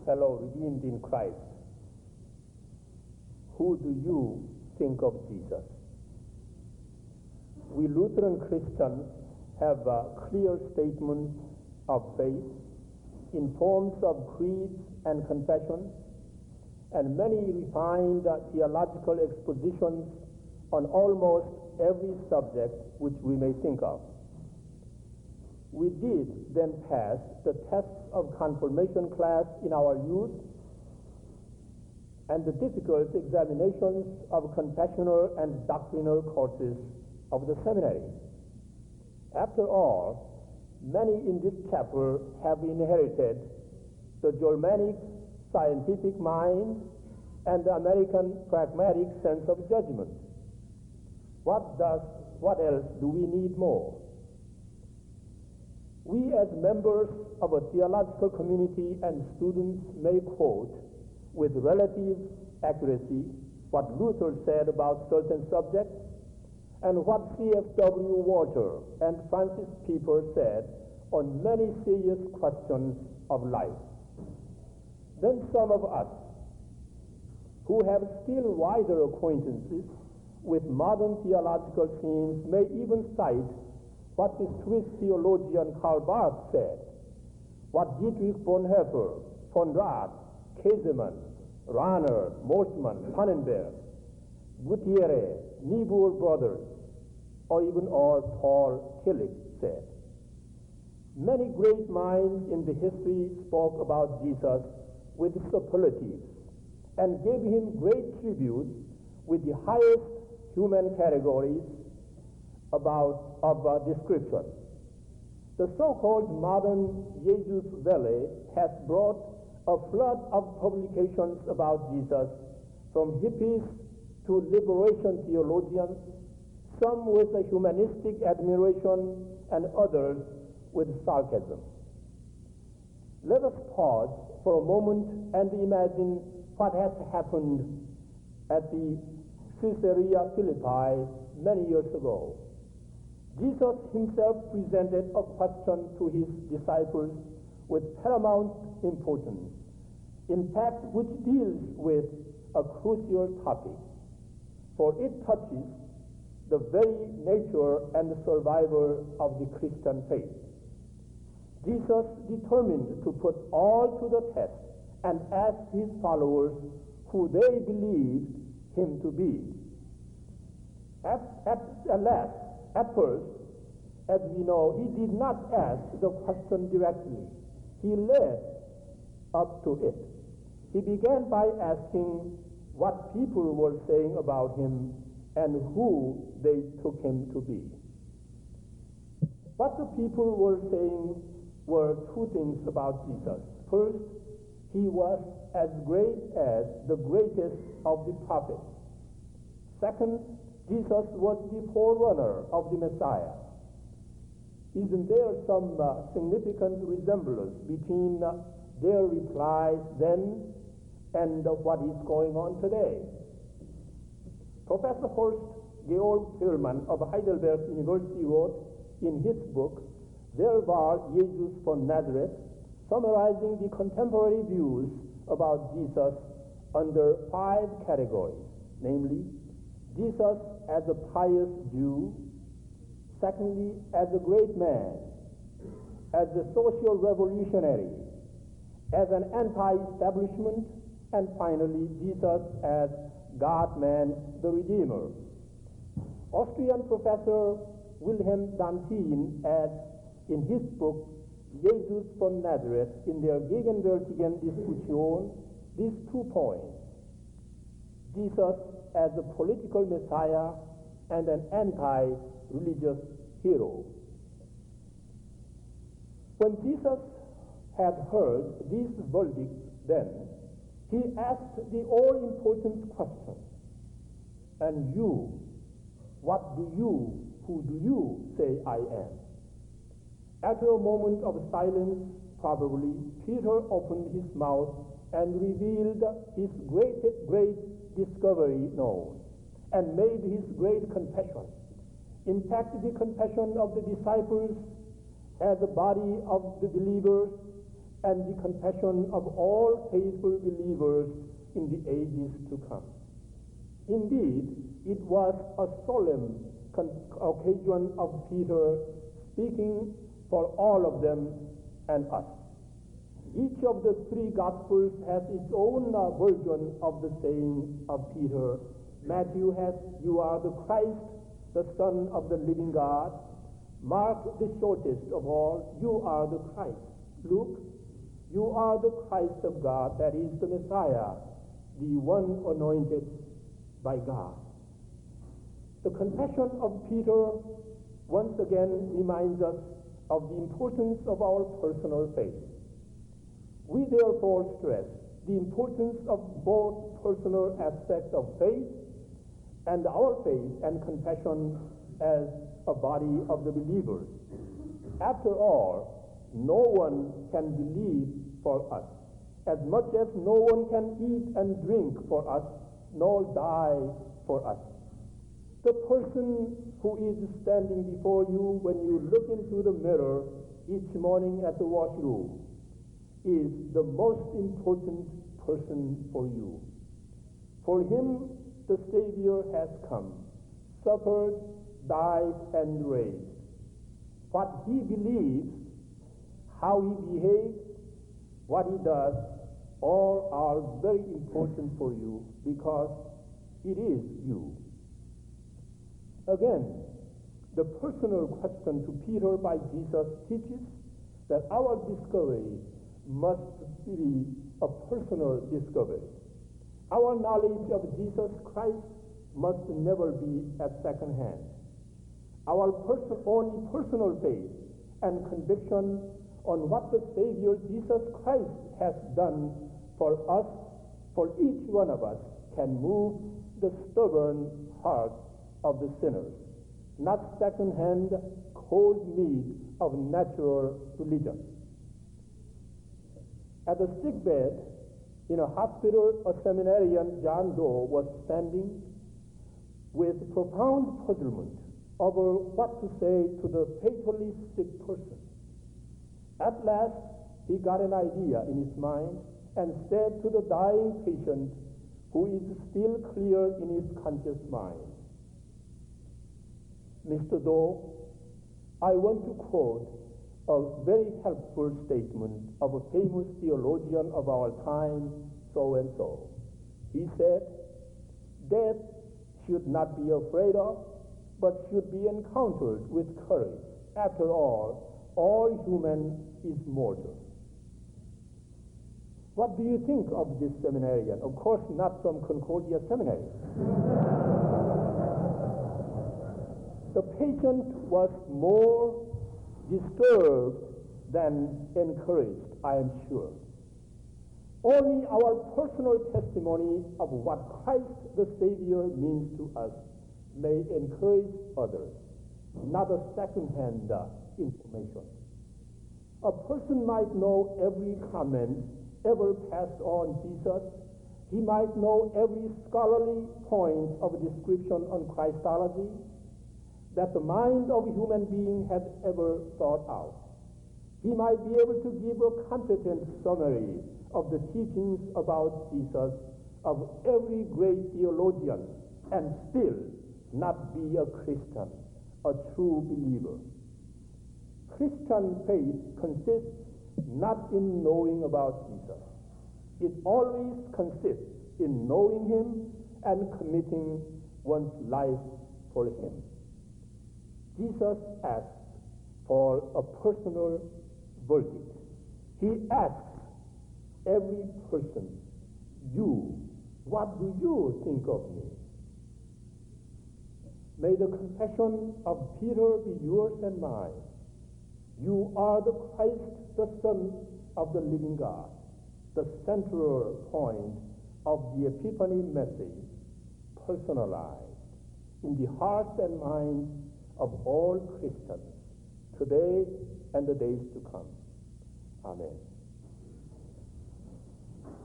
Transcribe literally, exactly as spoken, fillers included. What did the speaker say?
fellow redeemed in Christ, who do you think of Jesus? We Lutheran Christians have a clear statement of faith in forms of creeds and confessions, and many refined theological expositions on almost every subject which we may think of. We did then pass the tests of confirmation class in our youth and the difficult examinations of confessional and doctrinal courses of the seminary. After all, many in this chapel have inherited the Germanic scientific mind and the American pragmatic sense of judgment. What does, what else do we need more? We as members of a theological community and students may quote with relative accuracy what Luther said about certain subjects and what C F W Walter and Francis Pieper said on many serious questions of life. Then some of us who have still wider acquaintances with modern theological themes may even cite what the Swiss theologian Karl Barth said, what Dietrich Bonhoeffer, von Rath, Käsemann, Rahner, Moltmann, Pannenberg, Gutierrez, Niebuhr brothers, or even or Paul Tillich said. Many great minds in the history spoke about Jesus with superlatives and gave him great tribute with the highest human categories about of uh, description. The so-called modern Jesus Welle has brought a flood of publications about Jesus, from hippies to liberation theologians, some with a humanistic admiration and others with sarcasm. Let us pause for a moment and imagine what has happened at the Caesarea Philippi many years ago. Jesus himself presented a question to his disciples with paramount importance, in fact, which deals with a crucial topic, for it touches the very nature and survival of the Christian faith. Jesus determined to put all to the test and asked his followers who they believed him to be. At, at, at last, At first, as we know, he did not ask the question directly. He led up to it. He began by asking what people were saying about him and who they took him to be. What the people were saying were two things about Jesus. First, he was as great as the greatest of the prophets. Second, Jesus was the forerunner of the Messiah. Isn't there some uh, significant resemblance between uh, their replies then and uh, what is going on today? Professor Horst Georg Hillmann of Heidelberg University wrote in his book, Der war Jesus von Nazareth, summarizing the contemporary views about Jesus under five categories, namely, Jesus as a pious Jew, secondly, as a great man, as a social revolutionary, as an anti-establishment, and finally, Jesus as God-man, the Redeemer. Austrian professor Wilhelm Dantin adds in his book, Jesus von Nazareth, in der gegenwärtigen Diskussion, these two points: Jesus as a political messiah and an anti-religious hero. When Jesus had heard these verdicts then, he asked the all-important question, and you, what do you, who do you say I am? After a moment of silence, probably, Peter opened his mouth and revealed his great, great discovery known, and made his great confession. In fact, the confession of the disciples as a body of the believers and the compassion of all faithful believers in the ages to come. Indeed, it was a solemn con- occasion of Peter speaking for all of them and us. Each of the three Gospels has its own uh, version of the saying of Peter. Matthew has, "You are the Christ, the Son of the living God." Mark, the shortest of all, "You are the Christ." Luke, "You are the Christ of God," that is the Messiah, the one anointed by God. The confession of Peter once again reminds us of the importance of our personal faith. We therefore stress the importance of both personal aspects of faith and our faith and confession as a body of the believers. After all, no one can believe for us, as much as no one can eat and drink for us, nor die for us. The person who is standing before you when you look into the mirror each morning at the washroom is the most important person for you. For him, the Savior has come, suffered, died, and raised. What he believes, how he behaves, what he does, all are very important for you because it is you. Again, the personal question to Peter by Jesus teaches that our discovery must be a personal discovery. Our knowledge of Jesus Christ must never be at second hand. Our person, only personal faith and conviction on what the Savior Jesus Christ has done for us, for each one of us, can move the stubborn heart of the sinners, not second-hand, cold meat of natural religion. At the sickbed in a hospital, a seminarian, John Doe, was standing with profound puzzlement over what to say to the fatally sick person. At last, he got an idea in his mind and said to the dying patient, who is still clear in his conscious mind, "Mister Doe, I want to quote a very helpful statement of a famous theologian of our time, so and so. He said, death should not be afraid of, but should be encountered with courage. After all, all human is mortal." What do you think of this seminarian? Of course, not from Concordia Seminary. The patient was more disturbed than encouraged, I am sure. Only our personal testimony of what Christ the Savior means to us may encourage others, not a second-hand uh, information. A person might know every comment ever passed on Jesus. He might know every scholarly point of description on Christology that the mind of a human being had ever thought out. He might be able to give a competent summary of the teachings about Jesus of every great theologian and still not be a Christian, a true believer. Christian faith consists not in knowing about Jesus. It always consists in knowing him and committing one's life for him. Jesus asks for a personal verdict. He asks every person, you, what do you think of me? May the confession of Peter be yours and mine. You are the Christ, the Son of the living God, the central point of the Epiphany message, personalized in the hearts and minds of all Christians, today and the days to come. Amen.